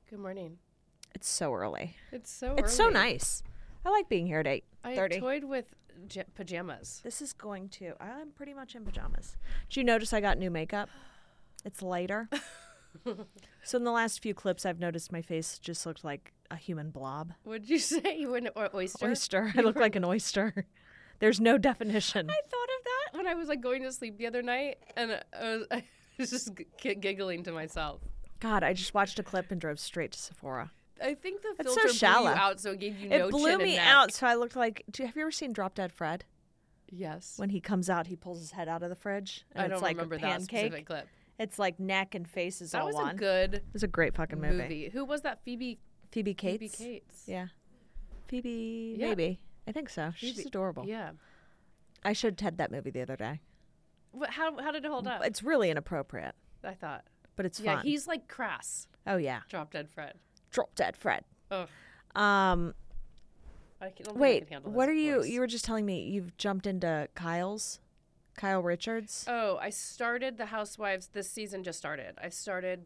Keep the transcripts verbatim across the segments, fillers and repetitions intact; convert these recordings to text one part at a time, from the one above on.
Good morning. It's so early. It's so It's early. so nice. I like being here at eight thirty. I toyed with j- pajamas. This is going to... I'm pretty much in pajamas. Did you notice I got new makeup? It's lighter. So in the last few clips, I've noticed my face just looked like a human blob. Would you say you were an o- oyster? Oyster. I look like an oyster. There's no definition. I thought of that when I was like going to sleep the other night, and I was, I was just g- giggling to myself. God, I just watched a clip and drove straight to Sephora. I think the It's filter so shallow. blew you out, so it gave you It no blew chin me and neck. out, so I looked like... Do you, have you ever seen Drop Dead Fred? Yes. When he comes out, he pulls his head out of the fridge. And I it's don't like remember a that pancake. specific clip. It's like neck and face is That all was one. a good It was a great fucking movie. movie. Who was that? Phoebe. Phoebe Cates. Phoebe Cates. Yeah. Phoebe, Yeah. maybe. I think so. She's Phoebe- adorable. Yeah. I should have had that movie the other day. What, how how did it hold up? It's really inappropriate, I thought. but it's Yeah, fun. he's like crass. Oh, yeah. Drop Dead Fred. Drop Dead Fred. Ugh. Um, I can, don't think I wait, can handle what his are you... voice. You were just telling me you've jumped into Kyle's? Kyle Richards? Oh, I started The Housewives. This season just started. I started,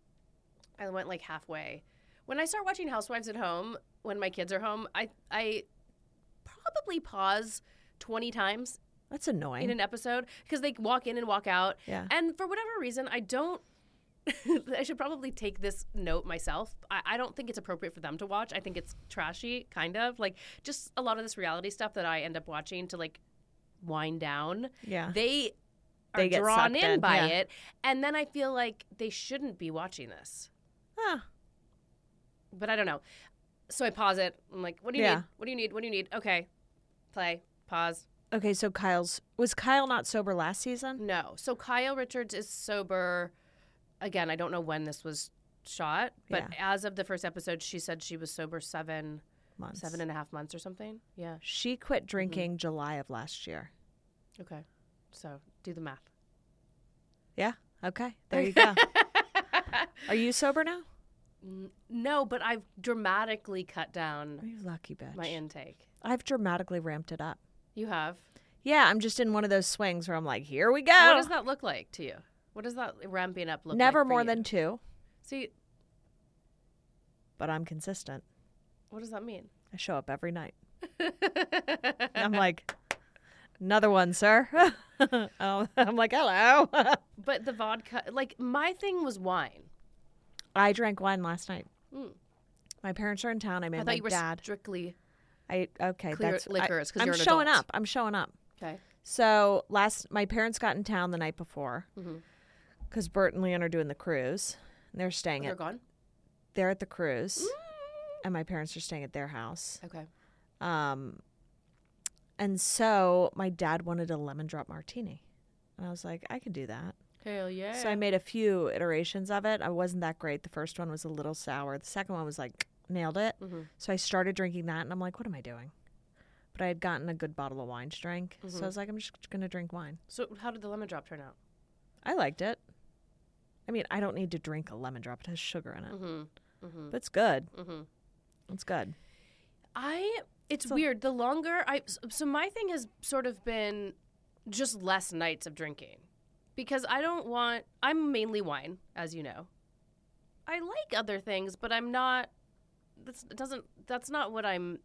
I went like halfway. When I start watching Housewives at home, when my kids are home, I I probably pause twenty times That's annoying. in an episode because they walk in and walk out. Yeah. And for whatever reason, I don't, I should probably take this note myself. I, I don't think it's appropriate for them to watch. I think it's trashy, kind of. Like, just a lot of this reality stuff that I end up watching to, like, wind down. Yeah. They are They get drawn sucked in, in, by yeah. it. And then I feel like they shouldn't be watching this. Ah, But I don't know. So I pause it. I'm like, what do you Yeah. need? What do you need? What do you need? Okay. Play. Pause. okay, so Kyle's... Was Kyle not sober last season? No. So Kyle Richards is sober. Again, I don't know when this was shot, but Yeah. as of the first episode, she said she was sober seven, Months. seven and a half months or something. Yeah. She quit drinking July of last year. Okay. So do the math. Yeah. Okay. There you go. Are you sober now? N- No, but I've dramatically cut down You lucky bitch. my intake. I've dramatically ramped it up. You have. Yeah, I'm just in one of those swings where I'm like, here we go. What does that look like to you? What does that ramping up look Never like? for more you? than two, See, but I'm consistent. what does that mean? I show up every night. I'm like, another one, sir. Oh, I'm like, hello. But the vodka, like, my thing was wine. I drank wine last night. Mm. My parents are in town. I made I my thought you were dad. strictly I okay. clear that's liquors I, because I'm you're an showing adult. up. I'm showing up. Okay. So last, my parents got in town the night before Mhm. because Bert and Leon are doing the cruise. And they're staying They're at gone? they're at the cruise, and my parents are staying at their house. Okay. Um, and so my dad wanted a lemon drop martini, and I was like, I can do that. Hell yeah. So I made a few iterations of it. I wasn't that great. The first one was a little sour. The second one was like nailed it. Mhm. So I started drinking that, and I'm like, what am I doing? But I had gotten a good bottle of wine to drink, so I was like, I'm just gonna drink wine. So how did the lemon drop turn out? I liked it. I mean, I don't need to drink a lemon drop. It has sugar in it, Mm-hmm. Mm-hmm. but it's good. Mm-hmm. It's good. I, it's So- weird. The longer I, so my thing has sort of been just less nights of drinking because I don't want, I'm mainly wine, as you know. I like other things, but I'm not, that's, it doesn't, that's not what I'm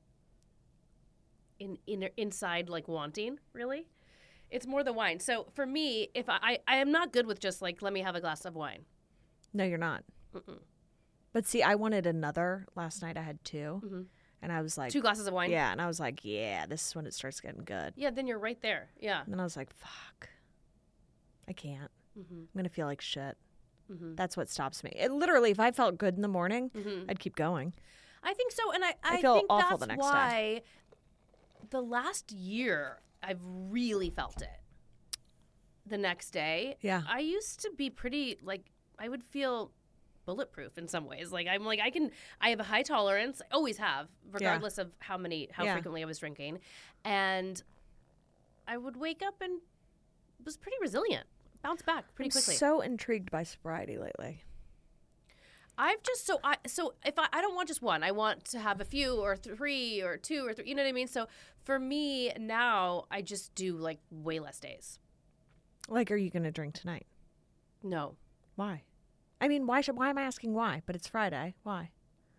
in, in inside like wanting, really. It's more the wine. So for me, if I, I, I am not good with just like, let me have a glass of wine. No, you're not. Mm-mm. But see, I wanted another. Last night I had 2 Mhm. and I was like, Two glasses of wine? yeah, and I was like, yeah, this is when it starts getting good. Yeah, then you're right there. Yeah. And then I was like, fuck, I can't. Mm-hmm. I'm gonna feel like shit. Mm-hmm. That's what stops me. It literally, if I felt good in the morning, Mm-hmm. I'd keep going. I think so, and I, I, I feel think awful that's the next day. why the last year I've really felt it. The next day, Yeah. I used to be pretty like I would feel bulletproof in some ways. Like I'm like I can I have a high tolerance, I always have, regardless of how many how Yeah. frequently I was drinking, and I would wake up and was pretty resilient, bounce back pretty I'm quickly. so intrigued by sobriety lately. I've just so I so if I, I don't want just one, I want to have a few or three or two or three. You know what I mean? So for me now, I just do like way less days. Like, are you gonna drink tonight? No, Why? I mean, why should? Why am I asking why? But it's Friday. Why?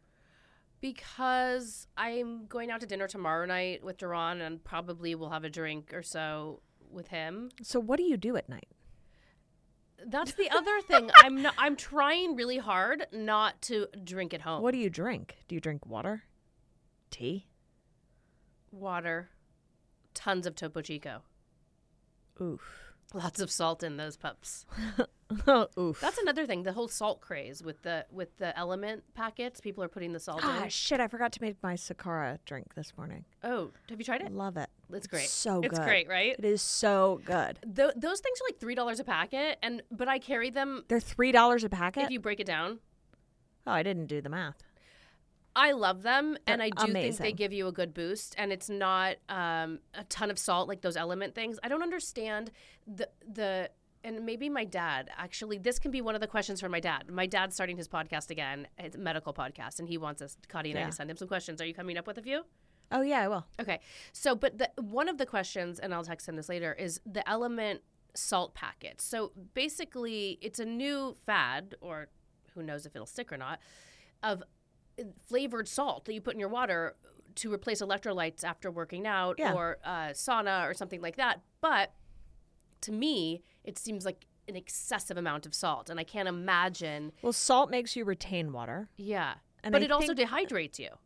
Because I'm going out to dinner tomorrow night with Duran, and probably we'll have a drink or so with him. So what do you do at night? That's the other thing. I'm not, I'm trying really hard not to drink at home. What do you drink? Do you drink water? Tea? Water. Tons of Topo Chico. Oof. Lots of salt in those pups. Oof. That's another thing. The whole salt craze with the with the Element packets. People are putting the salt Ah, in. shit! I forgot to make my Sakara drink this morning. Oh, have you tried it? Love it. It's great. So good. It's great, right? It is so good. Th- those things are like three dollars a packet, and but I carry them. They're three dollars a packet. If you break it down. Oh, I didn't do the math. I love them, They're and I do think amazing. they give you a good boost, and it's not um, a ton of salt like those Element things. I don't understand the the and maybe my dad actually. This can be one of the questions for my dad. My dad's starting his podcast again, his medical podcast, and he wants us, Cotty and I, Yeah. to send him some questions. Are you coming up with a few? Oh yeah, I will. Okay, so but the one of the questions, and I'll text him this later, is the Element salt packet. So basically, it's a new fad, or who knows if it'll stick or not, of flavored salt that you put in your water to replace electrolytes after working out Yeah. or uh, sauna or something like that. But to me, it seems like an excessive amount of salt, and I can't imagine. Well, salt makes you retain water. Yeah, And but I it also think- dehydrates you.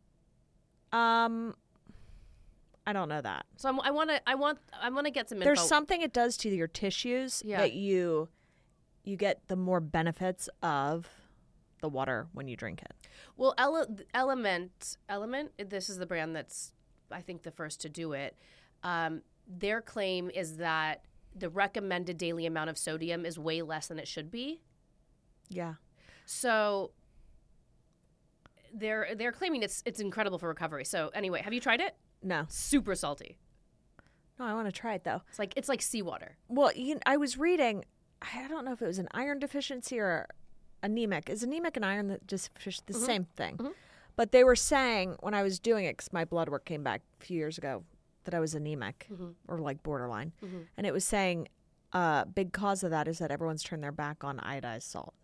Um, I don't know that. So I'm, I want to. I want. I want to get some info. There's something it does to your tissues Yeah. that you you get the more benefits of the water when you drink it. Well, Ele- Element, Element. This is the brand that's, I think, the first to do it. Um, their claim is that the recommended daily amount of sodium is way less than it should be. Yeah. So they're they're claiming it's it's incredible for recovery. So anyway, have you tried it? No. Super salty. No, I want to try it though. It's like it's like seawater. Well, you I was reading. I don't know if it was an iron deficiency or anemic. Is anemic and iron the- just the same thing? Mhm. But they were saying when I was doing it, because my blood work came back a few years ago, that I was anemic Mhm. or like borderline, Mhm. and it was saying a uh, big cause of that is that everyone's turned their back on iodized salt.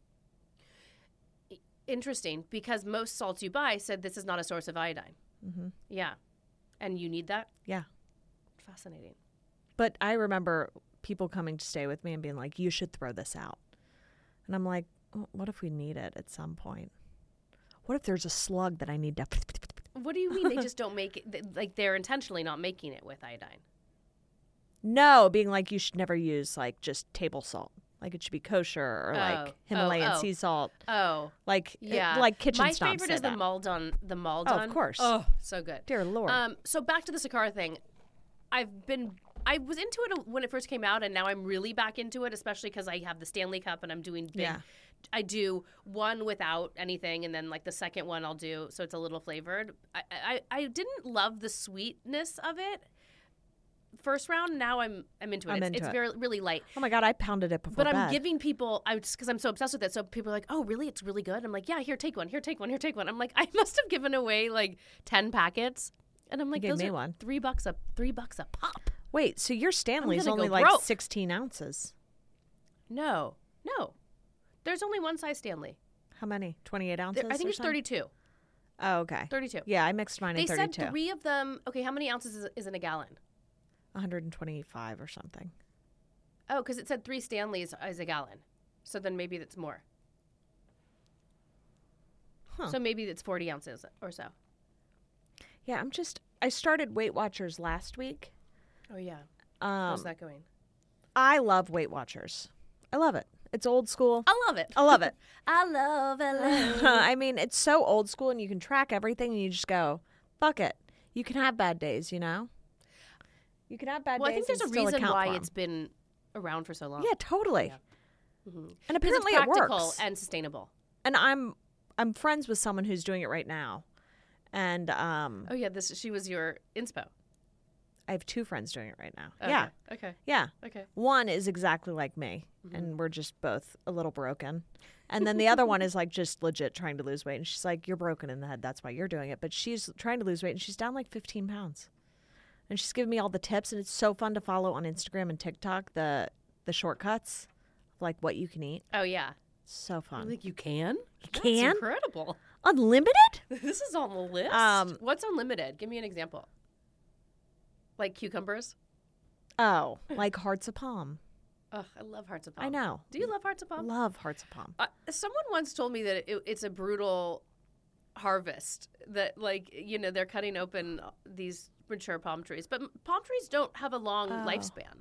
Interesting, because most salts you buy said this is not a source of iodine. Mm-hmm. Yeah, and you need that. Yeah. Fascinating. But I remember people coming to stay with me and being like, "You should throw this out," and I'm like, "Oh, what if we need it at some point? What if there's a slug that I need to?" What do you mean they just don't make it? th- Like they're intentionally not making it with iodine. No, being like you should never use like just table salt. Like it should be kosher or Oh, like oh, Himalayan oh. sea salt. Oh, Like it- yeah. like kitchen My snobs favorite say is the that. Maldon. The Maldon. Oh, of course. Oh, so good. Dear Lord. Um, so back to the Sakara thing. I've been, I was into it when it first came out, and now I'm really back into it, especially because I have the Stanley Cup and I'm doing big. Yeah. I do one without anything, and then like the second one I'll do, so it's a little flavored. I, I, I didn't love the sweetness of it first round. Now I'm I'm into it. I'm it's into it's it. very really light. Oh my God, I pounded it before But I'm bed. giving people, I because I'm so obsessed with it. So people are like, "Oh, really? It's really good." I'm like, "Yeah, here, take one. Here, take one. Here, take one." I'm like, I must have given away like ten packets, and I'm like, gave "Those me are one. three bucks a three bucks a pop." Wait, so your Stanley's gonna only go like broke. sixteen ounces. No, no, there's only one size Stanley. How many? twenty-eight ounces? There, I think or it's something? thirty-two. Oh, okay. thirty-two. Yeah, I mixed mine They in said thirty-two. three of them. Okay, how many ounces is, is in a gallon? one hundred twenty-five or something. Oh, because it said three Stanleys is a gallon. So then maybe that's more. Huh. So maybe it's forty ounces or so. Yeah, I'm just. I started Weight Watchers last week. Oh yeah. Um, How's that going? I love Weight Watchers. I love it. It's old school. I love it. I love it. I love it. I mean, it's so old school, and you can track everything, and you just go, "Fuck it." You can have bad days, you know. You can have bad Well, I days. think there's a and still reason account why for 'em. it's been around for so long. Yeah, totally. Mhm. And 'Cause apparently it's it practical works. and sustainable. And I'm I'm friends with someone who's doing it right now, and um, Oh yeah, this she was your inspo. I have two friends doing it right now. Okay. Yeah, Okay. yeah. Okay. One is exactly like me, Mhm. and we're just both a little broken. And then the other one is like just legit trying to lose weight, and she's like, "You're broken in the head. That's why you're doing it." But she's trying to lose weight, and she's down like fifteen pounds. And she's giving me all the tips, and it's so fun to follow on Instagram and TikTok the the shortcuts, like what you can eat. Oh yeah. So fun. Like you can? You That's can? incredible. Unlimited? This is on the list. Um, What's unlimited? Give me an example. Like cucumbers? Oh, like Hearts of Palm. Ugh, I love Hearts of Palm. I know. Do you love Hearts of Palm? Love Hearts of Palm. Uh, someone once told me that it, it's a brutal harvest. That, like, you know, they're cutting open these mature palm trees. But m- palm trees don't have a long Oh. lifespan.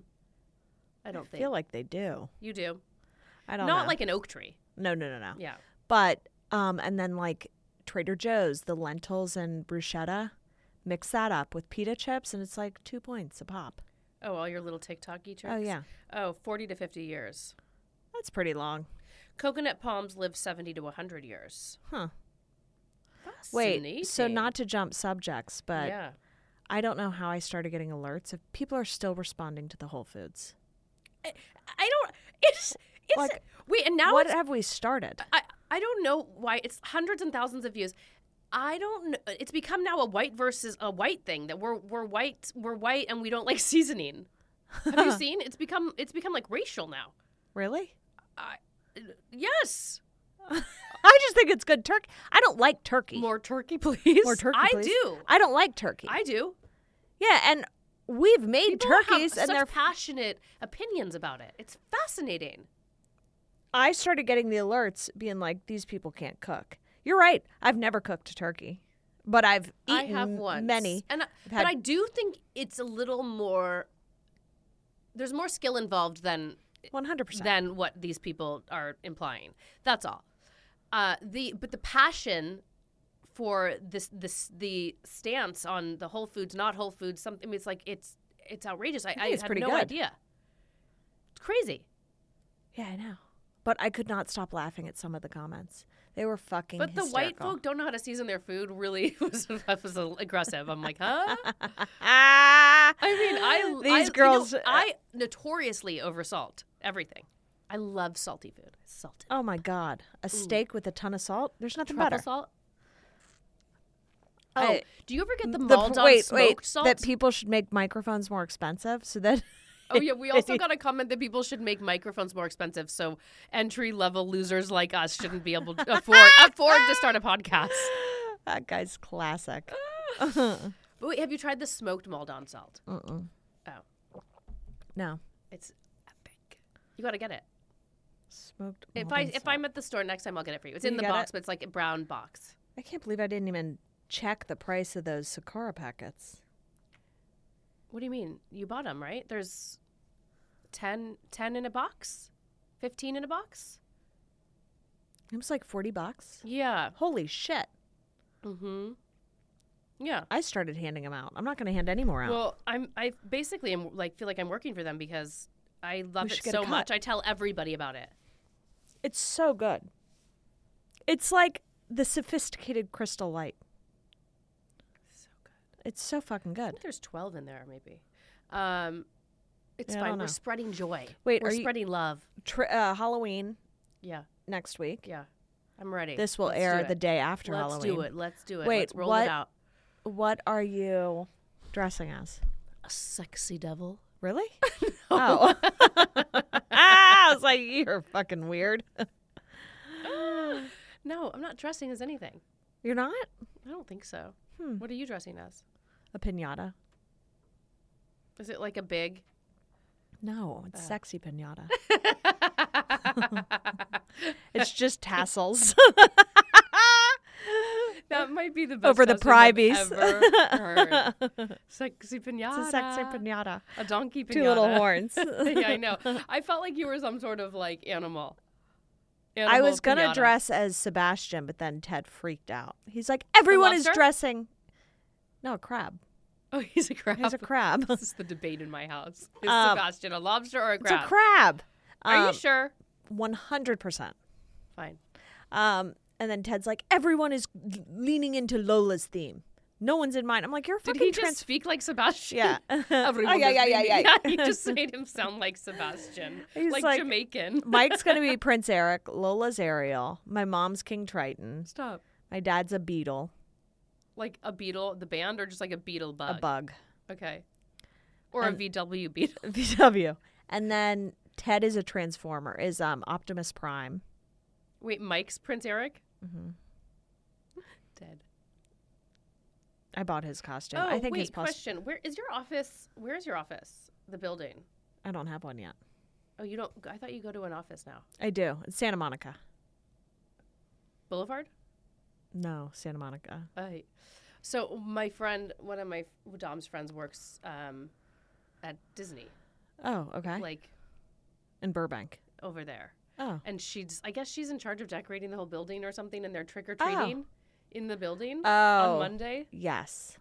I don't I think. feel like they do. You do. I don't Not know. like an oak tree. No, no, no, no. Yeah. But, um, and then like Trader Joe's, the lentils and bruschetta, mix that up with pita chips, and it's like two points a pop. Oh, all your little TikTok-y tricks? Oh, yeah. Oh, forty to fifty years. That's pretty long. Coconut palms live seventy to one hundred years. Huh. Fascinating. Wait, so not to jump subjects, but Yeah. I don't know how I started getting alerts if people are still responding to the Whole Foods. I, I don't... It's... It's... Like, wait, and now what it's... have we started? I, I don't know why it's hundreds and thousands of views. I don't know. It's become now a white versus a white thing that we're we're white we're white and we don't like seasoning. Have you seen? It's become it's become like racial now. Really? I, yes. I just think it's good turkey. I don't like turkey. More turkey, please. More turkey, I please. do. I don't like turkey. I do. yeah, and we've made People turkeys, have and such they're. passionate opinions about it. It's fascinating. I started getting the alerts, being like, "These people can't cook." You're right. I've never cooked a turkey, but I've I eaten have once. many. and I, I've but had- I do think it's a little more. There's more skill involved than one hundred percent. than what these people are implying. That's all. Uh, the but the passion for this this the stance on the Whole Foods, not Whole Foods, something. I mean, it's like it's it's outrageous. I, think I it's had pretty no good. idea. It's crazy. Yeah, I know. But I could not stop laughing at some of the comments. They were fucking But the white hysterical. folk don't know how to season their food. Really was was aggressive. I'm like, huh? Ah! I mean, I These I, you know, girls. I notoriously oversalt everything. I love salty food. Salted. Oh my god, a steak with a ton of salt. There's nothing Truffle better. salt. Oh, I- do you ever get the The- Maldon wait, smoked wait. salt? That people should make microphones more expensive, so that. Oh yeah, we also got a comment that people should make microphones more expensive, so entry level losers like us shouldn't be able to afford afford to start a podcast. That guy's classic. But wait, have you tried the smoked Maldon salt? Mm-mm. Oh, No. it's epic. You got to get it. Smoked. If I Maldon if salt. I'm at the store next time, I'll get it for you. It's Will in you the get box, it? but it's like a brown box. I can't believe I didn't even check the price of those Sakura packets. What do you mean? You bought them, right? There's ten, ten in a box, fifteen in a box. It was like forty bucks. Yeah. Holy shit! Mm-hmm. Yeah. I started handing them out. I'm not going to hand any more out. Well, I'm I basically am like feel like I'm working for them because I love We it should get a so cut. much. I tell everybody about it. It's so good. It's like the sophisticated Crystal Light. So good. It's so fucking I good. think there's twelve in there, maybe. Um, it's Yeah, I fine. don't We're know. spreading joy. Wait, we're are you- spreading love. Tri- uh, Halloween Yeah, next week. yeah. I'm ready. This will Let's air do the it. day after Let's Halloween. do it. Let's do it. Wait, Let's roll what- it out. What are you dressing as? A sexy devil. Really? Oh. ah, I was like, you're fucking weird. No, I'm not dressing as anything. You're not? I don't think so. Hmm. What are you dressing as? A pinata. Is it like a big? No, it's Oh. sexy pinata. It's just tassels. That might be the best Over the dressing I've privies. ever heard. Sexy pinata. It's a sexy pinata. A donkey pinata. Two little horns. Yeah, I know. I felt like you were some sort of like animal. I Animal was going to pinata. dress as Sebastian, but then Ted freaked out. He's like, everyone is lobster? dressing. No, a crab. Oh, he's a crab. He's a crab. This is the debate in my house. Is Um, Sebastian a lobster or a It's crab? a crab. Are Um, you sure? one hundred percent. Fine. Um, and then Ted's like, everyone is leaning into Lola's theme. No one's in mine. I'm like, you're a Did fucking he just trans- speak like Sebastian? Yeah. Everyone Oh, yeah, is yeah, yeah, leaning- yeah. He just made him sound like Sebastian. He's like, like- Jamaican. Mike's going to be Prince Eric. Lola's Ariel. My mom's King Triton. Stop. My dad's a beetle. Like a beetle, the band, or just like a beetle bug? A bug. Okay. Or And- a V W beetle. V W. And then Ted is a transformer, is um Optimus Prime. Wait, Mike's Prince Eric? Mm-hmm. Dead. I bought his costume. Oh, I think wait, his costume. question. Where is your office? Where is your office? The building. I don't have one yet. Oh, you don't? I thought you go to an office now. I do. It's Santa Monica. Boulevard? No, Santa Monica. Uh, so my friend, one of my Dom's friends works um, at Disney. Oh, okay. Like in Burbank. over there. Oh. And she's, I guess she's in charge of decorating the whole building or something, and they're trick-or-treating Oh. in the building Oh. on Monday. Yes.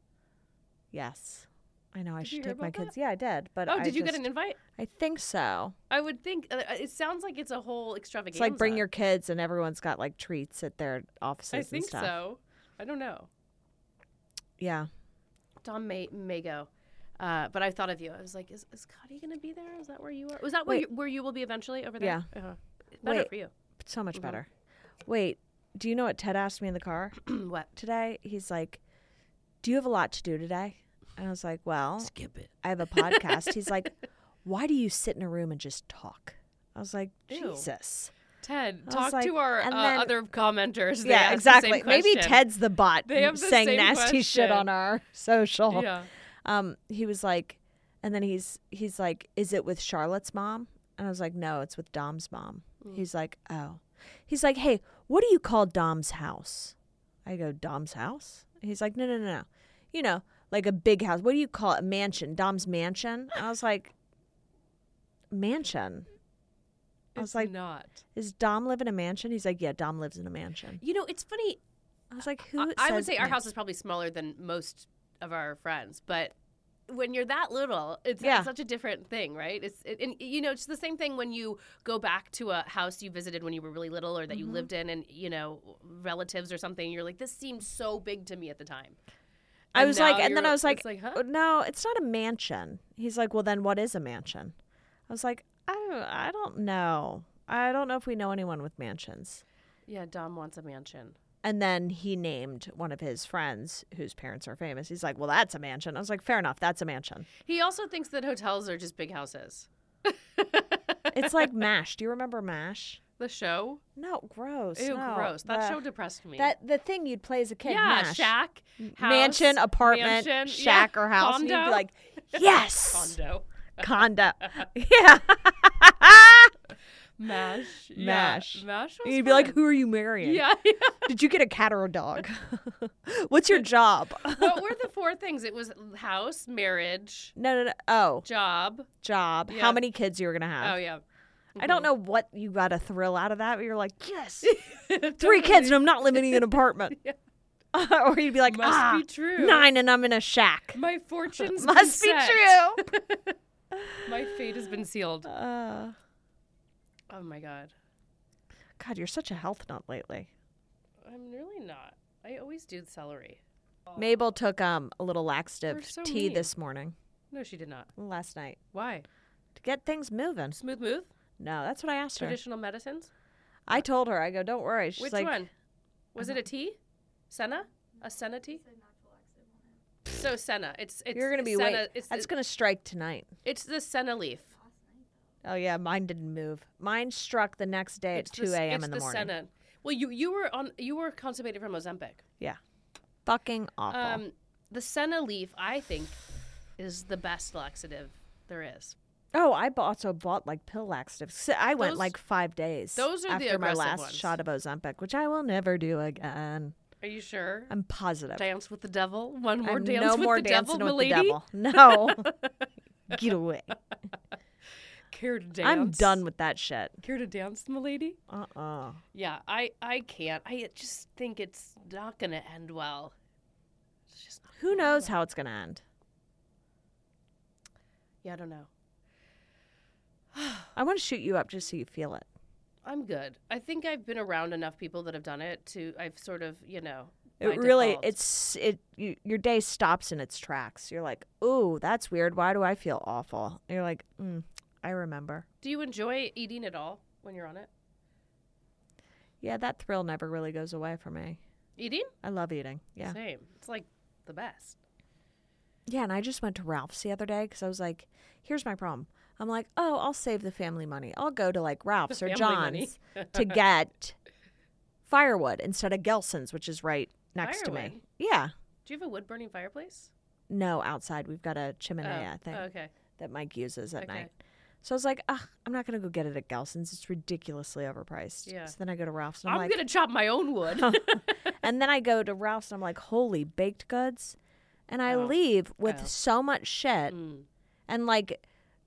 Yes. I know I Did you should hear take my about that? kids. Yeah, I did. But Oh, I did you just, get an invite? I think so. I would think, uh, it sounds like it's a whole extravaganza. It's like bring your kids and everyone's got like treats at their offices I think and stuff. so. I don't know. Yeah. Dom may, may go. Uh, but I thought of you. I was like, is, is Cuddy going to be there? Is that where you are? Was that where Wait. you, where you will be eventually over there? Yeah. Uh-huh. Better Wait. for you. So much Mhm. better. Wait, do you know what Ted asked me in the car What? today? He's like, do you have a lot to do today? And I was like, well, Skip it. I have a podcast. He's like, why do you sit in a room and just talk? I was like, Ew. Jesus. Ted, I was talk like- to our uh, and then- other commenters. They Yeah, asked the exactly. same Maybe question. Ted's the bot They have the saying same nasty shit question. on our social. Yeah. Um, he was like, and then he's he's like, is it with Charlotte's mom? And I was like, no, it's with Dom's mom. Mm. He's like, oh. He's like, hey, what do you call Dom's house? I go, Dom's house? He's like, no, no, no, no. You know, like a big house. What do you call it? A mansion. Dom's mansion? And I was like, mansion? I was It's like, not. Does Dom live in a mansion? He's like, yeah, Dom lives in a mansion. You know, it's funny. I was like, who I, I would says say our man- house is probably smaller than most of our friends, but when you're that little, it's, Yeah. it's such a different thing, right? It's it, and you know, it's the same thing when you go back to a house you visited when you were really little or that you Mhm. lived in, and you know, relatives or something. You're like, this seems so big to me at the time. I And was like, now and then you're- I was like, it's like, huh? "Oh, no, it's not a mansion. He's like, well, then what is a mansion? I was like, I don't, I don't know. I don't know if we know anyone with mansions. Yeah, Dom wants a mansion. And then he named one of his friends whose parents are famous. He's like, well, that's a mansion. I was like, fair enough. That's a mansion. He also thinks that hotels are just big houses. It's like MASH. Do you remember MASH? The show? No, gross. Ew, no. gross. That The- show depressed me. That the thing you'd play as a kid. yeah, MASH. shack, house, Mansion, apartment, mansion, shack, yeah, or house. And you'd condo. be like, yes, condo, condo. Yeah. mash, yeah, MASH. mash. Was You'd be like, fun. who are you marrying? Yeah, yeah. Did you get a cat or a dog? What's your job? What were the four things? It was house, marriage, No, no, no. Oh, job. job. Yeah. How many kids you were going to have? Oh yeah. I don't know what you got a thrill out of that, but you're like, yes, know. three kids and I'm not living in an apartment. Yeah. Or you'd be like, Must ah, be true. nine and I'm in a shack. My fortune's Must been be set. true. My fate has been sealed. Uh, Oh my god. God, you're such a health nut lately. I'm really not. I always do celery. Mabel took um a little laxative You're so tea mean. this morning, No, she did not. last night, Why? to get things moving. Smooth move? No, that's what I asked her. Traditional medicines? I told her, I go, don't worry. She's Which like, one? Was it a tea? Senna? A Senna tea? So Senna. It's it's you're gonna be Senna. wait. It's That's the, gonna strike tonight. it's the Senna leaf. Oh yeah, mine didn't move. Mine struck the next day It's at two the, a.m. it's in the, morning. Senna. Well, you you were on you were constipated from Ozempic. Fucking awful. Um, the Senna leaf, I think, is the best laxative there is. oh, I b- also bought like pill laxatives. So I went Those- like five days. those are the after my aggressive last ones. shot of Ozempic, which I will never do again. Are you sure? I'm positive. Dance with the devil. One more I'm dance no with more the dancing devil, with milady. the devil. No, get away. Care to dance? I'm done with that shit. Care to dance, milady? Uh uh Yeah, I I can't. I just think it's not gonna end well. It's just not Who gonna end knows well. how it's gonna end? Yeah, I don't know. I want to shoot you up just so you feel it. I'm good. I think I've been around enough people that have done it to. I've sort of, you know. It by really, default. it's it. You, your day stops in its tracks. You're like, ooh, that's weird. Why do I feel awful? And you're like, mm, I remember. Do you enjoy eating at all when you're on it? Yeah, that thrill never really goes away for me. Eating? I love eating. Yeah. Same. It's like the best. Yeah, and I just went to Ralph's the other day because I was like, here's my problem. I'm like, oh, I'll save the family money. I'll go to like Ralph's The or family money. John's to get firewood instead of Gelson's, which is right next to Firewood? me. Yeah. Do you have a wood burning fireplace? No, outside. We've got a chimenea oh. thing Oh, okay. that Mike uses at Okay. night. So I was like, ugh, I'm not going to go get it at Gelson's. It's ridiculously overpriced. Yeah. So then I go to Ralph's and I'm, I'm like, gonna chop my own wood. and then I go to Ralph's and I'm like, holy baked goods. And I Oh. leave with Oh. so much shit. Mm. And like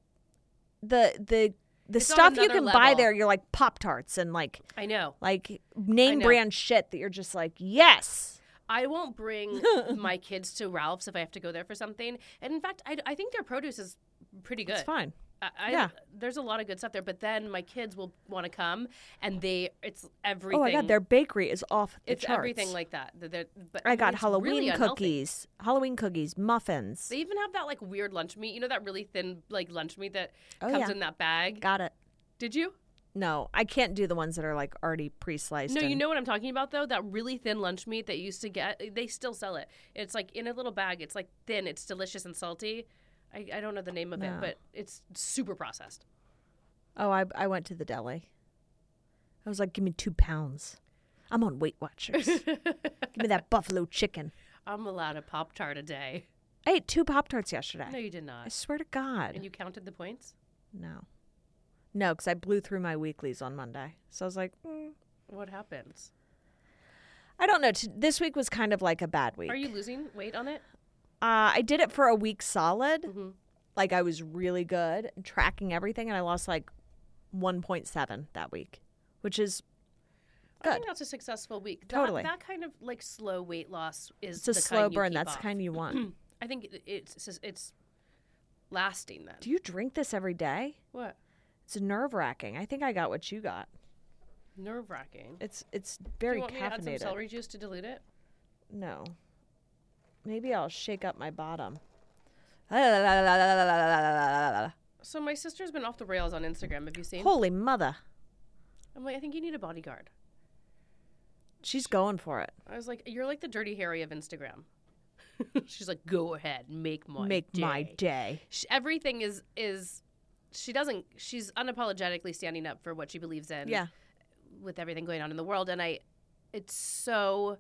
the the the It's on stuff you another can buy level. there, you're like Pop Tarts and like I know. like name know. brand shit that you're just like, yes. I won't bring my kids to Ralph's if I have to go there for something. And in fact, I, I think their produce is pretty good. It's fine. I, I, Yeah. There's a lot of good stuff there. But then my kids will want to come, and they it's everything. Oh my god, their bakery is off the it's charts. everything like that. They're, they're- but I got it's Halloween really unhealthy. cookies, Halloween cookies, muffins. They even have that like weird lunch meat. You know that really thin like lunch meat that Oh, comes yeah. in that bag. Got it. Did you? No, I can't do the ones that are like already pre-sliced. No, you and- know what I'm talking about though. That really thin lunch meat that you used to get. They still sell it. It's like in a little bag. It's like thin. It's delicious and salty. I, I don't know the name of No. it, but it's super processed. Oh, I I went to the deli. I was like, give me two pounds. I'm on Weight Watchers. Give me that buffalo chicken. I'm allowed a Pop Tart a day. I ate two Pop-Tarts yesterday. No, you did I not. swear to God. And you counted the points? No. No, because I blew through my weeklies on Monday. So I was like, mm. What happens? I don't know. T- this week was kind of like a bad week. Are you losing weight on it? Uh, I did it for a week solid. Mm-hmm. Like I was really good and tracking everything, and I lost like one point seven that week, which is I good. think that's a successful week. That- Totally. That, kind of like slow weight loss is It's a the slow kind you burn. keep That's the off. kind you want. I think it- it's it's, it's lasting then. Do you drink this every day? What? It's nerve wracking. I think I got what you got. Nerve wracking. It's it's Do very you want me to add some caffeinated. celery juice to dilute it? No. Maybe I'll shake up my bottom. So my sister's been off the rails on Instagram. Have you seen? Holy mother. I'm like, I think you need a bodyguard. She's going for it. I was like, you're like the Dirty Harry of Instagram. She's like, go ahead, make my Make day. my day. She, everything is is she doesn't she's unapologetically standing up for what she believes in. Yeah. With everything going on in the world, and I, it's so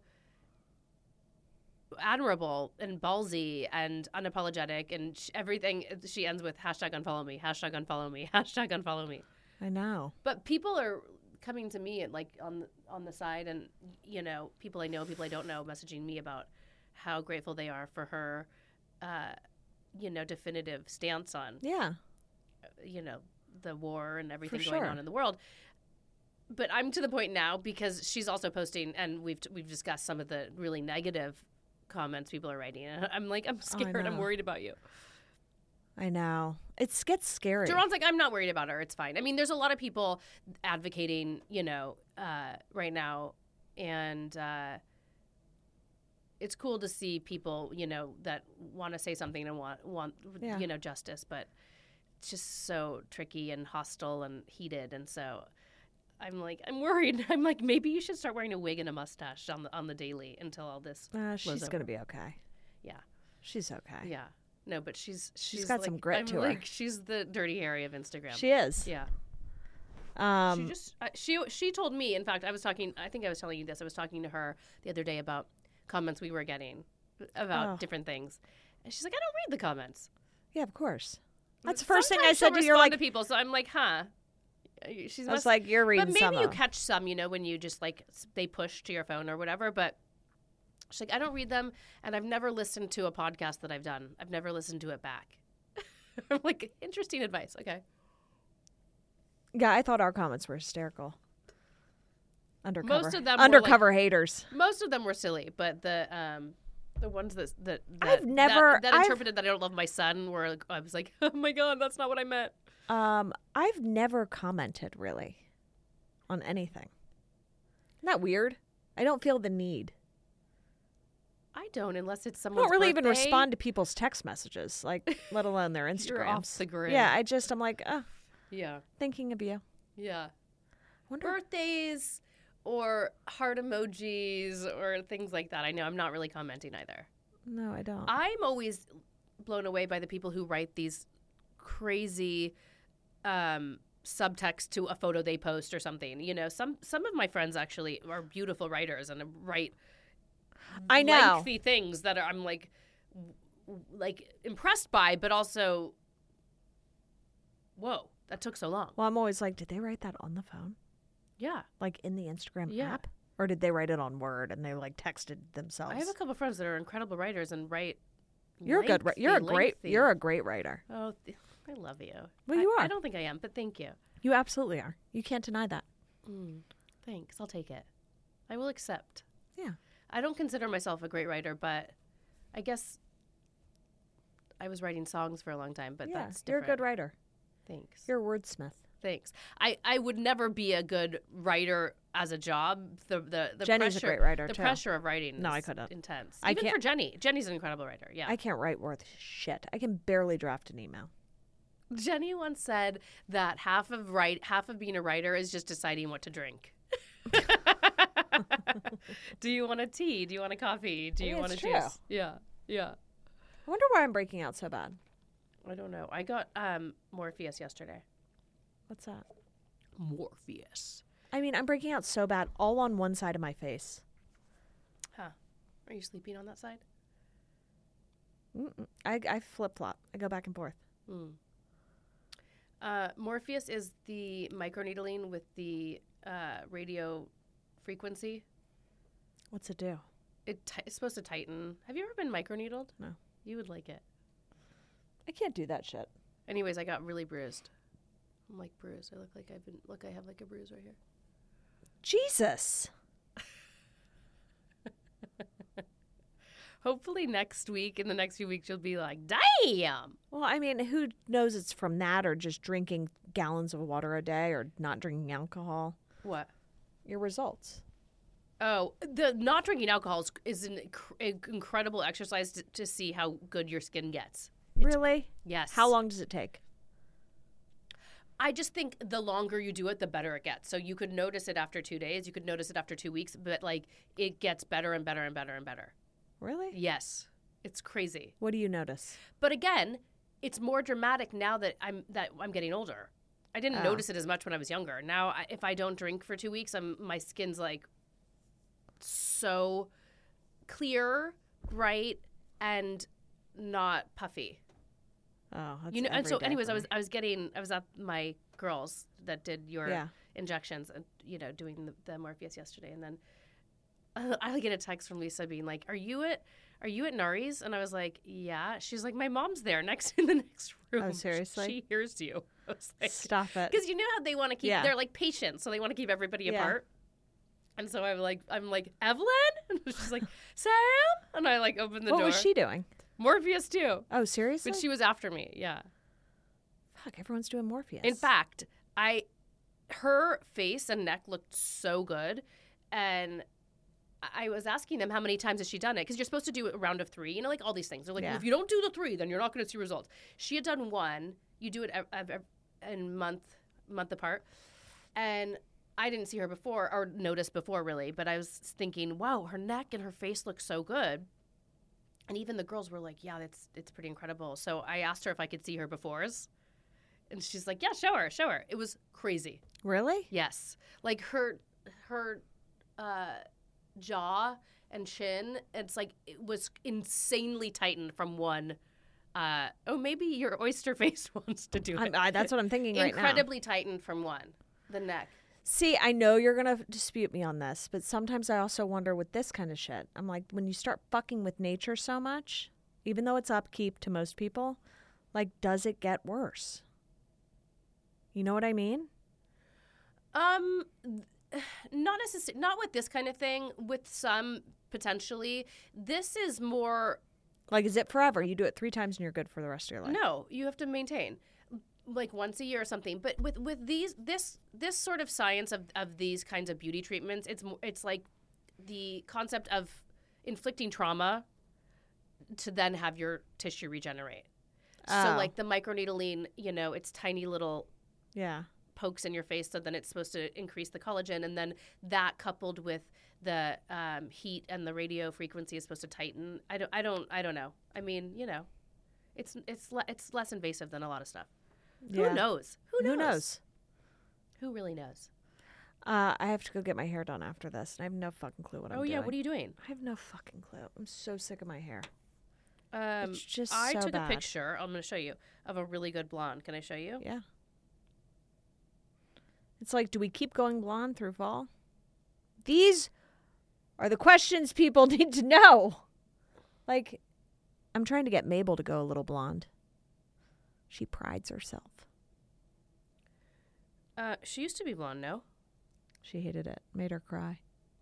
admirable and ballsy and unapologetic, and sh- everything she ends with hashtag unfollow me, hashtag unfollow me, hashtag unfollow me. I know. But people are coming to me and like on the, on the side, and you know, people I know, people I don't know, messaging me about how grateful they are for her, uh, you know, definitive stance on, Yeah. you know, the war and everything For going sure. on in the world. But I'm to the point now because she's also posting, and we've we've discussed some of the really negative comments people are writing. And I'm like, I'm scared. I'm know. worried about you. I know. It gets scary. Duran's like, I'm not worried about her. It's fine. I mean, there's a lot of people advocating, you know, uh, right now, and uh, it's cool to see people, you know, that want to say something and want want Yeah. you know justice, but it's just so tricky and hostile and heated, and so I'm like, I'm worried. I'm like, maybe you should start wearing a wig and a mustache on the on the daily until all this. Uh, she's over. going to be okay. Yeah, She's okay. yeah. No, but she's she's, got like, some grit I'm to her. like, she's the Dirty Harry of Instagram. She is. yeah. Um, she just uh, she she told me. In fact, I was talking. I think I was telling you this. I was talking to her the other day about comments we were getting about Oh. different things, and she's like, "I don't read the comments." yeah, of course. That's the first thing I Sometimes said she'll to you. You're respond like, to people. So I'm like, "Huh." She's I was must- like, you're reading but maybe some you of them. catch some, you know, when you just like s- they push to your phone or whatever. But she's like, I don't read them, and I've never listened to a podcast that I've done. I've never listened to it back. I'm like, interesting advice. Okay. Yeah, I thought our comments were hysterical. Undercover. Most of them were, Undercover haters. Most of them were silly, but the um, the ones that that, that I've never- that, that I've- interpreted that I don't love my son were like, I was like, oh my god, that's not what I meant. Um, I've never commented really on anything. Isn't that weird? I don't feel the need. I don't, unless it's I someone's don't really even birthday. respond to people's text messages, like let alone their Instagrams. You're off the grid. Yeah, I just I'm like, oh, Yeah, thinking of you. yeah. Wonder. Birthdays or heart emojis or things like that. I know I'm not really commenting either. No, I don't. I'm always blown away by the people who write these crazy um, subtext to a photo they post or something. You know, some some of my friends actually are beautiful writers and write I know. lengthy things that are, I'm like w- like impressed by, but also, whoa, that took so long. Well, I'm always like, did they write that on the phone? Yeah. Like in the Instagram Yeah. app? Or did they write it on Word and they like texted themselves? I have a couple of friends that are incredible writers and write. You're a good. Ri- You're a lengthy, great. lengthy- You're a great writer. Oh, th- I love you. Well, you I, are. I don't think I am, but thank you. You absolutely are. You can't deny that. Mm, thanks. I'll take it. I will accept. Yeah. I don't consider myself a great writer, but I guess I was writing songs for a long time. But yeah, that's you're a different. good writer. Thanks. You're a wordsmith. Thanks. I, I would never be a good writer as a job. The the, the Jenny's pressure, a great writer The too. pressure of writing No, is I couldn't. intense. I Even can't- for Jenny. Jenny's an incredible writer. Yeah. I can't write worth shit. I can barely draft an email. Jenny once said that half of write half of being a writer is just deciding what to drink. Do you want a tea? Do you want a coffee? Do I you mean, want a it's true. juice? Yeah. Yeah. I wonder why I'm breaking out so bad. I don't know. I got um Morpheus yesterday. What's that? Morpheus. I mean, I'm breaking out so bad, all on one side of my face. Huh. Are you sleeping on that side? Mm-mm. I, I flip flop. I go back and forth. Mm. Uh, Morpheus is the microneedling with the uh, radio frequency. What's it do? It t- it's supposed to tighten. Have you ever been microneedled? No. You would like it. I can't do that shit. Anyways, I got really bruised. I'm like bruised. I look like I've been. Look, I have like a bruise right here. Jesus. Hopefully next week, in the next few weeks, you'll be like, damn. Well, I mean, who knows it's from that or just drinking gallons of water a day or not drinking alcohol? What? Your results. Oh, the not drinking alcohol is, is an inc- incredible exercise to, to see how good your skin gets. Really? Yes. How long does it take? I just think the longer you do it, the better it gets. So you could notice it after two days. You could notice it after two weeks. But, like, it gets better and better and better and better. Really? Yes. It's crazy. What do you notice? But, again, it's more dramatic now that I'm that I'm getting older. I didn't Oh. notice it as much when I was younger. Now, I, if I don't drink for two weeks, I'm, my skin's, like, so clear, bright, and not puffy. Oh, that's You know, and every so day anyways, for I was me. I was getting I was at my girls that did your Yeah. injections and you know doing the, the Morpheus yesterday, and then uh, I get a text from Lisa being like, "Are you at Are you at Nari's?" And I was like, "Yeah." She's like, "My mom's there next in the next room." Oh, seriously? She hears you. I was like, Stop it. because you know how they want to keep Yeah. they're like patients, so they want to keep everybody Yeah. apart. And so I'm like, I'm like, Evelyn, and she's like, Sam, and I like open the What door. was she doing? Morpheus too, Oh, seriously? but she was after me. Yeah. Fuck, everyone's doing Morpheus. In fact, I her face and neck looked so good, and I was asking them how many times has she done it, because you're supposed to do a round of three, you know, like all these things. They're like, Yeah. well, if you don't do the three, then you're not going to see results. She had done one. You do it ev- ev- ev- in month month apart, and I didn't see her before or notice before really, but I was thinking, wow, her neck and her face look so good. And even the girls were like, yeah, that's it's pretty incredible. So I asked her if I could see her befores. And she's like, yeah, show her, show her. It was crazy. Really? Yes. Like her her uh, jaw and chin, it's like it was insanely tightened from one. Uh, oh, maybe your oyster face wants to do it. I'm, I, that's what I'm thinking right now. Incredibly tightened from one. The neck. See, I know you're going to dispute me on this, but sometimes I also wonder with this kind of shit. I'm like, when you start fucking with nature so much, even though it's upkeep to most people, like, does it get worse? You know what I mean? Um, not necessarily. Not with this kind of thing. With some potentially, this is more. Like, is it forever? You do it three times and you're good for the rest of your life. No, you have to maintain, like once a year or something. But with with these this this sort of science of, of these kinds of beauty treatments, it's mo- it's like the concept of inflicting trauma to then have your tissue regenerate. Oh. So like the microneedling, you know, it's tiny little Yeah. pokes in your face, so then it's supposed to increase the collagen, and then that coupled with the um, heat and the radio frequency is supposed to tighten. I don't, I don't, I don't know. I mean, you know, it's it's le- it's less invasive than a lot of stuff. Yeah. Who knows? Who knows? Who knows? Who really knows? Uh, I have to go get my hair done after this, and I have no fucking clue what I'm Oh, doing. yeah. What are you doing? I have no fucking clue. I'm so sick of my hair. Um, It's just I so took bad. a picture. I'm going to show you of a really good blonde. Can I show you? Yeah. It's like, do we keep going blonde through fall? These are the questions people need to know. Like, I'm trying to get Mabel to go a little blonde. She prides herself. Uh, she used to be blonde, no? She hated it. Made her cry.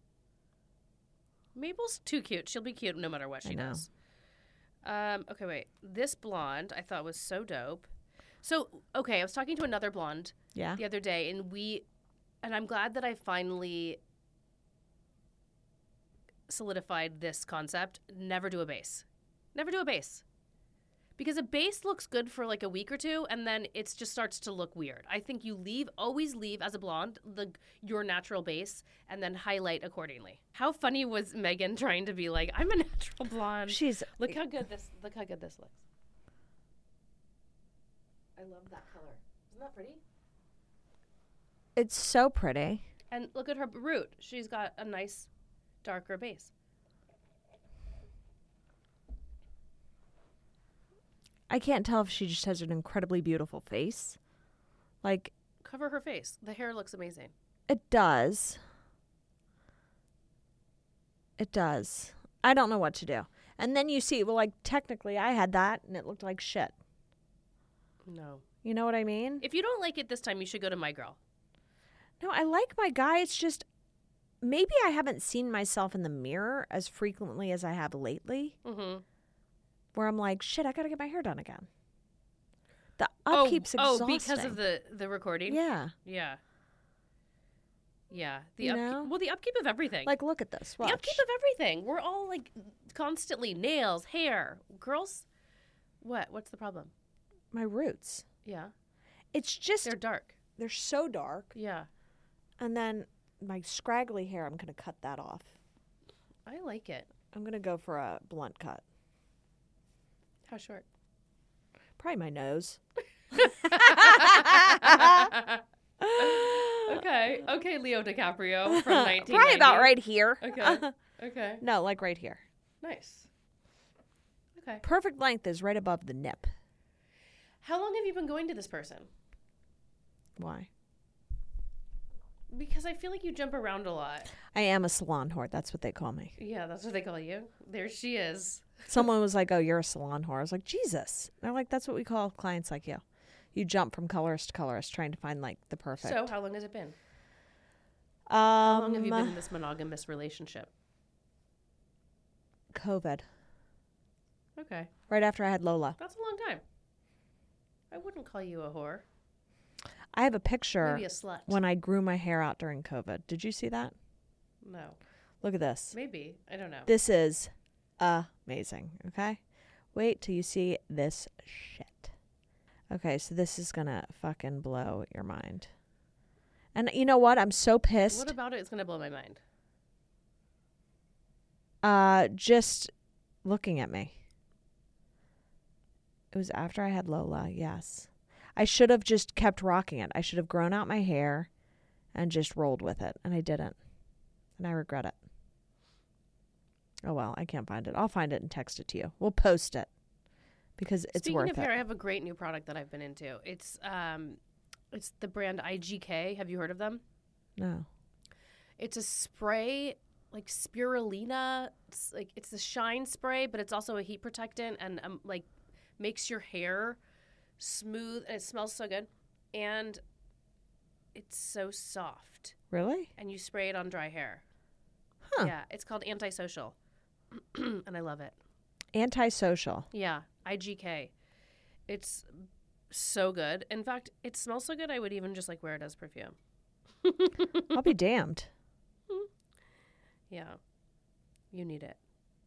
Mabel's too cute. She'll be cute no matter what I she know. does. Um, okay, wait. This blonde I thought was so dope. So, okay, I was talking to another blonde Yeah. the other day, and we, and I'm glad that I finally solidified this concept. Never do a base. Never do a base. Because a base looks good for like a week or two, and then it just starts to look weird. I think you leave, always leave as a blonde the your natural base, and then highlight accordingly. How funny was Megan trying to be like, I'm a natural blonde. She's Look how good this. Look how good this looks. I love that color. Isn't that pretty? it's so pretty. And look at her root. She's got a nice darker base. I can't tell if she just has an incredibly beautiful face. Like, Cover her face. The hair looks amazing. it does. It does. I don't know what to do. And then you see, well, like, technically I had that and it looked like shit. No. You know what I mean? If you don't like it this time, you should go to My Girl. No, I like my guy. It's just maybe I haven't seen myself in the mirror as frequently as I have lately, Mm-hmm. where I'm like, shit, I got to get my hair done again. The Oh, upkeep's oh, exhausting. because of the, the recording? Yeah. Yeah. Yeah. The You upkeep. know? Well, the upkeep of everything. Like, look at this. the Watch. upkeep of everything. We're all like constantly nails, hair. Girls, what? What's the problem? my roots. Yeah. It's just, They're they're, dark. so dark. Yeah. And then my scraggly hair, I'm going to cut that off. I like it. I'm going to go for a blunt cut. How short? Probably my nose. Okay. Okay, Leo DiCaprio from nineteen ninety. Probably about right here. Okay. Okay. No, like right here. Nice. Okay. Perfect length is right above the nip. How long have you been going to this person? Why? Because I feel like you jump around a lot. I am a salon whore. That's what they call me. Yeah, that's what they call you. There she is. Someone was like, oh, you're a salon whore. I was like, Jesus. They're like, that's what we call clients like you. You jump from colorist to colorist trying to find like the perfect. So, how long has it been? um, How long have you been in this monogamous relationship? COVID. Okay. Right after I had Lola. That's a long time. I wouldn't call you a whore. I have a picture Maybe a slut. when I grew my hair out during COVID. Did you see that? No. Look at this. Maybe. I don't know. This is amazing. Okay. Wait till you see this shit. Okay, so this is gonna fucking blow your mind. And you know what? I'm so pissed. What about it is going to blow my mind? Uh, just looking at me. It was after I had Lola, yes. I should have just kept rocking it. I should have grown out my hair and just rolled with it, and I didn't. And I regret it. Oh, well, I can't find it. I'll find it and text it to you. We'll post it because it's Speaking worth of it. hair, I have a great new product that I've been into. It's um, it's the brand I G K. Have you heard of them? No. It's a spray, like spirulina. It's like it's a shine spray, but it's also a heat protectant and um, like makes your hair smooth, and it smells so good, and it's so soft. Really? And you spray it on dry hair. Huh. Yeah, it's called Antisocial, and I love it. Antisocial. Yeah, I G K. It's so good. In fact, it smells so good I would even just like wear it as perfume. I'll be damned. Yeah, you need it.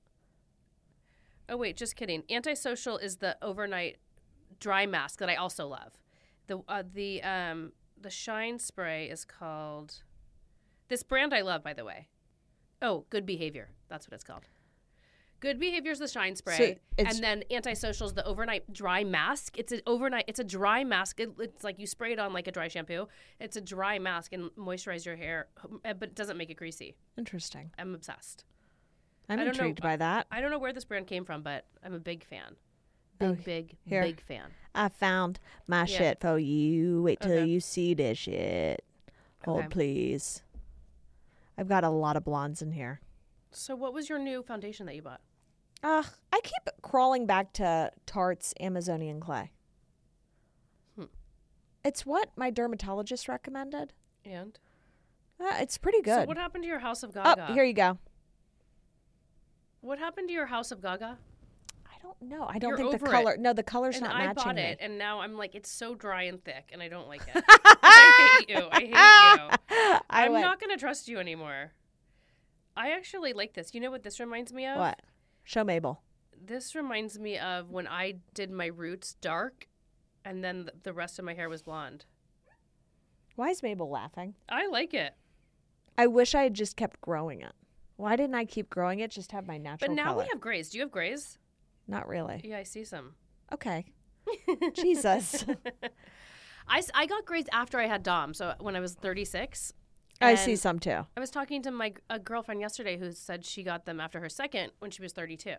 Oh wait, just kidding. Antisocial is the overnight dry mask that I also love. The uh, the um the shine spray is called. This brand I love, by the way. Oh, Good Behavior. That's what it's called. Good Behavior is the shine spray, So it's- and then Antisocial is the overnight dry mask. It's an overnight. It's a dry mask. It, it's like you spray it on like a dry shampoo. It's a dry mask and moisturize your hair, but it doesn't make it greasy. Interesting. I'm obsessed. I'm I don't know- intrigued by that. I don't know where this brand came from, but I'm a big fan. Big, Oh, big, here. big fan. I found my Yeah. shit for you. Wait till Okay. you see this shit. Hold, Okay. please. I've got a lot of blondes in here. So, what was your new foundation that you bought? Ugh, I keep crawling back to Tarte's Amazonian clay. Hmm. It's what my dermatologist recommended. And Uh, it's pretty good. so, what happened to your House of oh, Gaga? here you go. What happened to your House of Gaga? I don't know. I don't You're think the over color. No, the color's And not I matching bought me. it, and now I'm like, it's so dry and thick, and I don't like it. I hate you. I hate you. I I'm went, not gonna trust you anymore. I actually like this. You know what this reminds me of? What? Show Mabel. This reminds me of when I did my roots dark, and then th- the rest of my hair was blonde. Why is Mabel laughing? I like it, I wish I had just kept growing it. Why didn't I keep growing it? Just have my natural but now color. we have grays. Do you have grays? Not really. Yeah, I see some. Okay. Jesus. I, s- I got grays after I had Dom, so when I was thirty-six. I see and some too. I was talking to my a girlfriend yesterday who said she got them after her second when she was thirty-two.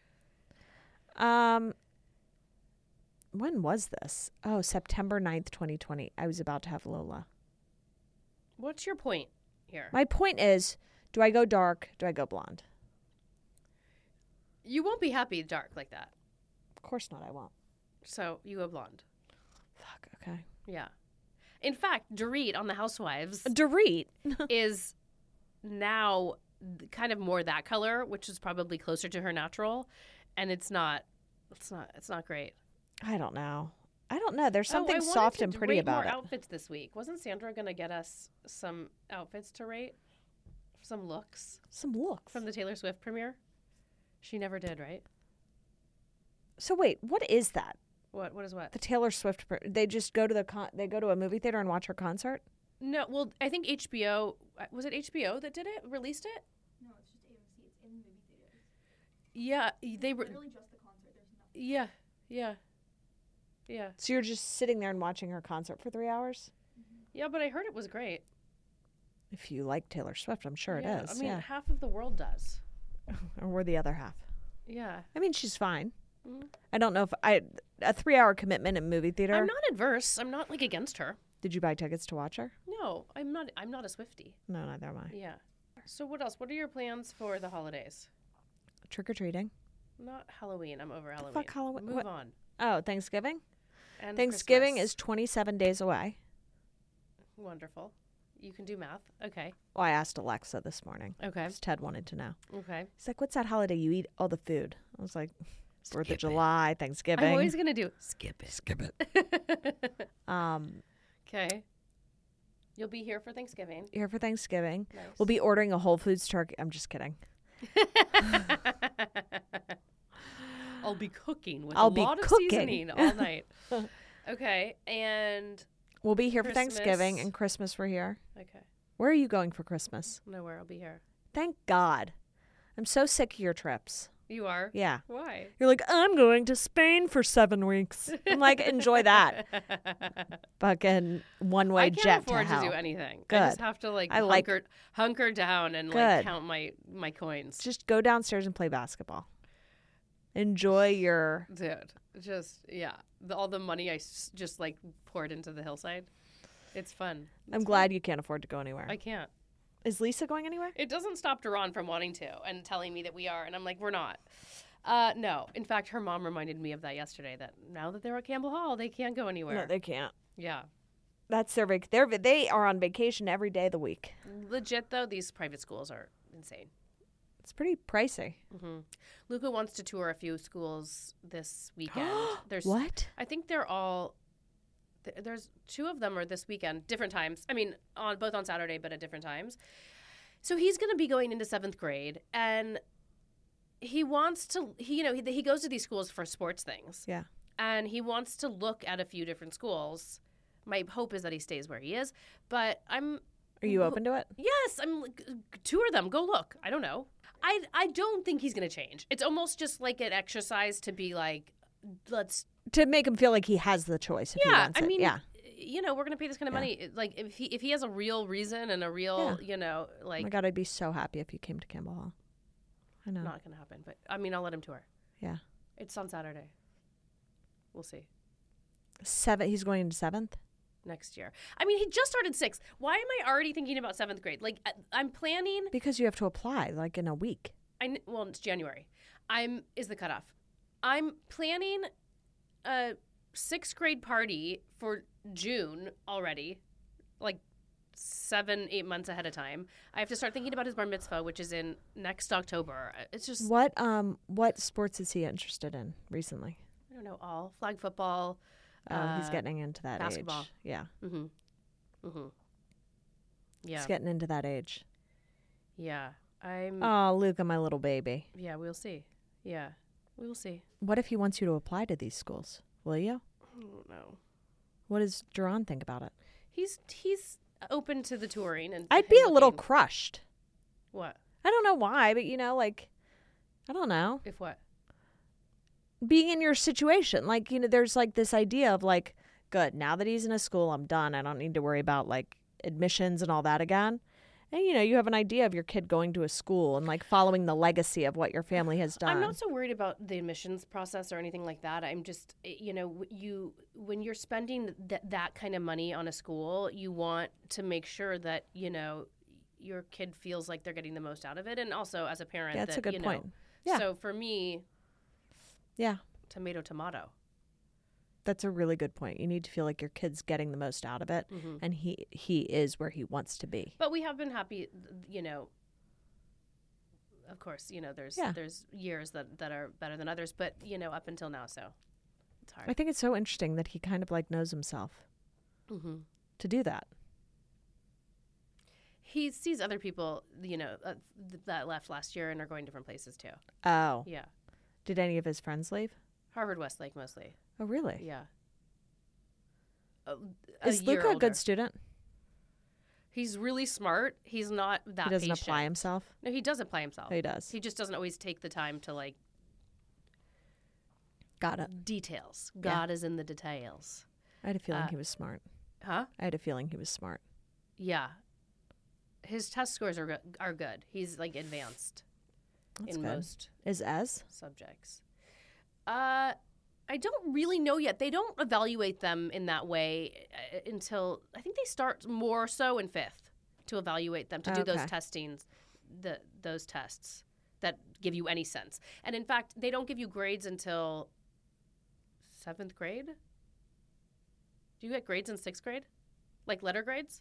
Um, when was this? Oh, September ninth, twenty twenty. I was about to have Lola. What's your point here? My point is, do I go dark? Do I go blonde? You won't be happy dark like that. Of course not. I won't. So you go blonde. Fuck. Okay. Yeah. In fact, Dorit on The Housewives Dorit. is now th- kind of more that color, which is probably closer to her natural, and it's not. It's not. It's not great. I don't know. I don't know. There's Oh, something I wanted soft to and pretty rate about more it. outfits this week. Wasn't Sandra gonna get us some outfits to rate? Some looks Some looks. from the Taylor Swift premiere. She never did, right? So wait, what is that? What? What is what? The Taylor Swift. pr- They just go to the con- they go to a movie theater and watch her concert. No. Well, I think H B O was it H B O that did it, released it. No, it's just A M C. It's in movie theaters. Yeah, they were. Literally just the concert. There's nothing. Yeah, yeah, yeah, So you're just sitting there and watching her concert for three hours. yeah. But I heard it was great. If you like Taylor Swift, I'm sure yeah, it is. I mean, yeah. half of the world does. Or we're the other half. Yeah. I mean, she's fine. Mhm. I don't know if I a three hour commitment in movie theater. I'm not adverse. I'm not like against her. Did you buy tickets to watch her? No, I'm not. I'm not a Swiftie. No, neither am I. Yeah. So what else? What are your plans for the holidays? Trick or treating. Not Halloween. I'm over Halloween. fuck Halloween- Move what? on. Oh, Thanksgiving. And Thanksgiving Christmas. is twenty-seven days away. Wonderful. You can do math. Okay. Well, I asked Alexa this morning. Okay. 'Cause Ted wanted to know. Okay. He's like, "What's that holiday you eat all the food?" I was like, Fourth Skip of it. July, Thanksgiving. I'm always gonna do skip it. skip it. Um, Okay. You'll be here for Thanksgiving. here for Thanksgiving. Nice. We'll be ordering a Whole Foods turkey. I'm just kidding. I'll be cooking with I'll a be lot of cooking. seasoning all night. Okay, and We'll be here for Thanksgiving Christmas. and Christmas. We're here. okay, Where are you going for Christmas? nowhere. I'll be here. Thank God. I'm so sick of your trips. You are. Yeah. Why? You're like, I'm going to Spain for seven weeks. I'm like, enjoy that. Fucking one way I jet can't to afford to, hell. do anything. I just Good. have to like I like- hunker, hunker down and Good. like count my my coins. Just go downstairs and play basketball. Enjoy your. Dude, just yeah, the, all the money I s- just like poured into the hillside. It's fun. I'm glad you can't afford to go anywhere. I can't. Is Lisa going anywhere? It doesn't stop Duran from wanting to and telling me that we are, and I'm like, we're not. Uh, no. In fact, her mom reminded me of that yesterday. That now that they're at Campbell Hall, they can't go anywhere. No, they can't. yeah. That's their vac. They're they are on vacation every day of the week. Legit though, these private schools are insane. It's pretty pricey. hmm Luca wants to tour a few schools this weekend. There's What? I think they're all. th- There's two of them are this weekend, different times. I mean, on both on Saturday, but at different times. So he's going to be going into seventh grade, and he wants to. He you know he, he goes to these schools for sports things, Yeah. and he wants to look at a few different schools. My hope is that he stays where he is, but I'm Are you open to it? Yes, I'm like, tour them. Go look. I don't know. I I don't think he's going to change. It's almost just like an exercise to be like, let's. To make him feel like he has the choice if he Yeah, wants I it. mean, yeah. you know, we're going to pay this kind of Yeah. money. Like if he if he has a real reason and a real, you know, Oh like my God, I'd be so happy if you came to Campbell Hall. I know. not going to happen. But I mean, I'll let him tour. Yeah. It's on Saturday. We'll see. Seven. He's going into seventh. Next year. I mean, he just started sixth. Why am I already thinking about seventh grade? Like, I- I'm planning. Because you have to apply like in a week. I kn- well, it's January. I'm is the cutoff. I'm planning a sixth grade party for June already, like seven, eight months ahead of time. I have to start thinking about his bar mitzvah, which is in next October. It's just What um what sports is he interested in recently? I don't know all flag football. Oh, he's uh, getting into that basketball. age. Yeah. Mm-hmm. Mm-hmm. Yeah. He's getting into that age. Yeah. I'm. Oh, Luca, my little baby. Yeah. We'll see. Yeah. We will see. What if he wants you to apply to these schools? Will you? I don't know. What does Duran think about it? He's he's open to the touring and. I'd be him a little looking- crushed. What? I don't know why, but you know, like, I don't know. If what? Being in your situation, like, you know, there's like this idea of like, good, now that he's in a school, I'm done. I don't need to worry about like admissions and all that again. And, you know, you have an idea of your kid going to a school and like following the legacy of what your family has done. I'm not so worried about the admissions process or anything like that. I'm just, eh, you know, w- you when you're spending th- that kind of money on a school, you want to make sure that, you know, your kid feels like they're getting the most out of it. And also as a parent, Yeah, that's that, a good you point. know. Yeah. So for me, Yeah, tomato, tomato. that's a really good point. You need to feel like your kid's getting the most out of it, Mhm. and he he is where he wants to be. But we have been happy, you know. Of course, you know, there's Yeah. there's years that, that are better than others, but, you know, up until now, so it's hard. I think it's so interesting that he kind of like knows himself Mm-hmm. to do that. He sees other people, you know, uh, th- that left last year and are going different places too. Oh, Yeah. did any of his friends leave? Harvard Westlake mostly. Oh, really? Yeah. A, a Is year Luca a older. good student? He's really smart. He's not that He doesn't patient. apply himself. No, he does apply himself. Oh, he does. He just doesn't always take the time to like Got it. details. Yeah. God is in the details. I had a feeling Uh, he was smart. Huh? I had a feeling he was smart. Yeah. His test scores are go- are good. He's like advanced That's in good. most Is Ez? subjects. Uh, I don't really know yet. They don't evaluate them in that way uh, until I think they start more so in fifth to evaluate them to do those Okay. testings, the those tests that give you any sense. And in fact, they don't give you grades until seventh grade. Do you get grades in sixth grade, like letter grades?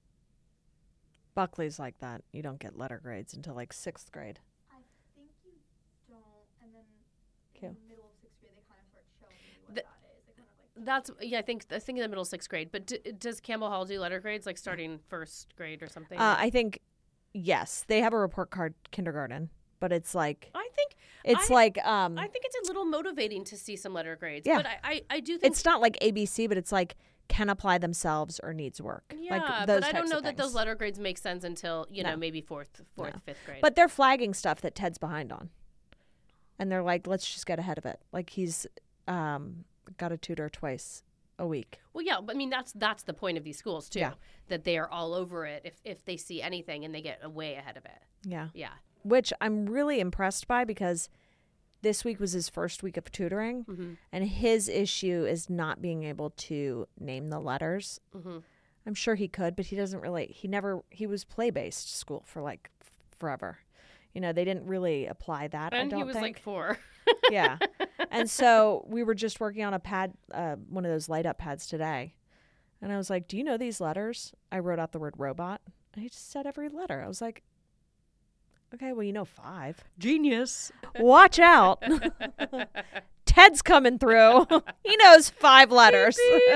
Buckley's like that. You don't get letter grades until like sixth grade. I think you don't, and then Okay. in the middle of sixth grade, they kind of start showing you what The- that is. They kind of like That's yeah. I think I think in the middle of sixth grade. But d- does Campbell Hall do letter grades like starting first grade or something? Uh, I think, yes, they have a report card kindergarten, but it's like, I think it's I- like, um, I think it's a little motivating to see some letter grades. Yeah. But I, I, I do think it's not like A B C, but it's like can apply themselves or needs work. yeah, like those but I don't types know of that those things. letter grades make sense until you know No. maybe fourth, fourth, No. fifth grade. But they're flagging stuff that Ted's behind on. And they're like, let's just get ahead of it. Like he's um, got a tutor twice a week. well, yeah, but I mean that's that's the point of these schools too. Yeah. That they are all over it if if they see anything and they get way ahead of it. Yeah. Yeah. Which I'm really impressed by because this week was his first week of tutoring. Mm-hmm. And his issue is not being able to name the letters. Mm-hmm. I'm sure he could, but he doesn't really, he never, he was play-based school for like f- forever. You know, they didn't really apply that, I And don't he was think. like four. Yeah. And so we were just working on a pad, uh, one of those light up pads today. And I was like, do you know these letters? I wrote out the word robot. And he just said every letter. I was like, okay, well, you know five. Genius. Watch out. Ted's coming through. He knows five letters.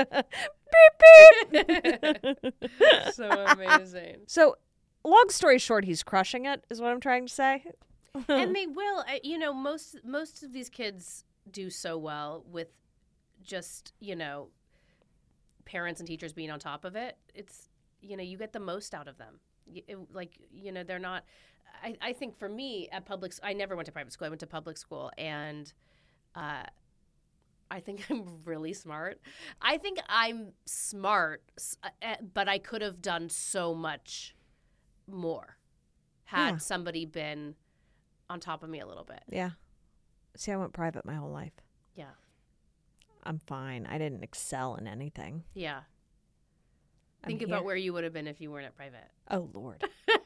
Beep, beep. So amazing. So, long story short, he's crushing it, is what I'm trying to say. And they will. I, you know, most most of these kids do so well with just you know parents and teachers being on top of it. It's you know, you get the most out of them. Y- it- like, you know, they're not, I, I think for me at public, s- I never went to private school. I went to public school, and uh, I think I'm really smart. I think I'm smart, s- uh, but I could have done so much more had Yeah. somebody been on top of me a little bit. Yeah. See, I went private my whole life. Yeah. I'm fine. I didn't excel in anything. Yeah. I'm Think here. about where you would have been if you weren't at private. Oh, Lord.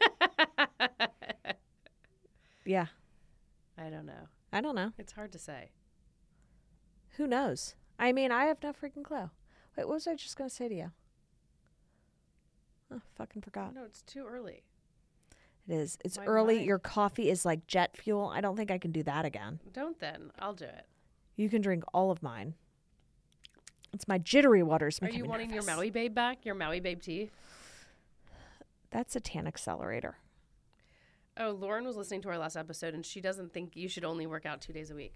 Yeah. I don't know. I don't know. It's hard to say. Who knows? I mean, I have no freaking clue. Wait, what was I just going to say to you? Oh, fucking forgot. No, it's too early. It is. It's My early. mind. Your coffee is like jet fuel. I don't think I can do that again. Don't then. I'll do it. You can drink all of mine. It's my jittery waters. Are making you me wanting nervous. your Maui Babe back? Your Maui Babe tea? That's a tan accelerator. Oh, Lauren was listening to our last episode, and she doesn't think you should only work out two days a week.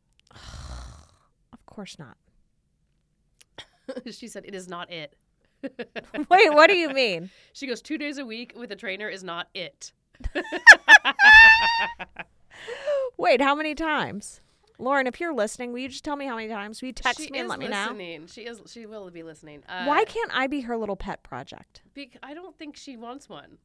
Of course not. She said, it is not it. Wait, what do you mean? She goes, two days a week with a trainer is not it. Wait, how many times? Lauren, if you're listening, will you just tell me how many times? Will you text she me and is let me know? listening. She is. She will be listening. Uh, Why can't I be her little pet project? bec- I don't think she wants one.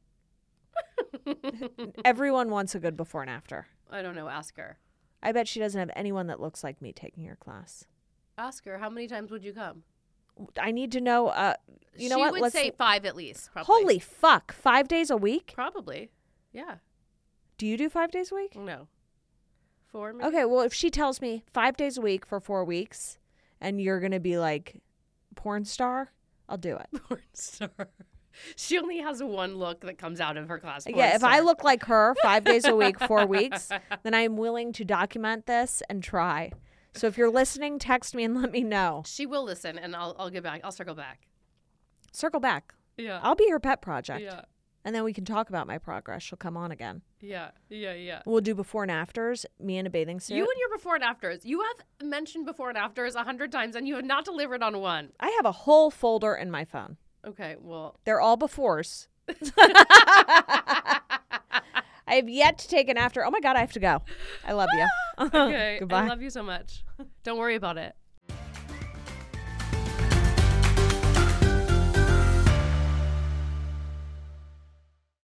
Everyone wants a good before and after. I don't know. Ask her. I bet she doesn't have anyone that looks like me taking her class. Ask her. How many times would you come? I need to know. Uh, you know she what? would Let's say five at least. Probably. Holy fuck! Five days a week? Probably. Yeah. Do you do five days a week? No. Four. Maybe? Okay. Well, if she tells me five days a week for four weeks, and you're gonna be like porn star, I'll do it. Porn star. She only has one look that comes out of her class. Porn Yeah, if I star. look like her five days a week, four weeks, then I'm willing to document this and try. So if you're listening, text me and let me know. She will listen, and I'll I'll get back. I'll circle back. Circle back. Yeah. I'll be her pet project. Yeah. And then we can talk about my progress. She'll come on again. Yeah. Yeah. Yeah. We'll do before and afters, me in a bathing suit. You and your before and afters. You have mentioned before and afters a hundred times, and you have not delivered on one. I have a whole folder in my phone. Okay. Well. They're all befores. I have yet to take an after. Oh my God, I have to go. I love you. Okay. Goodbye. I love you so much. Don't worry about it.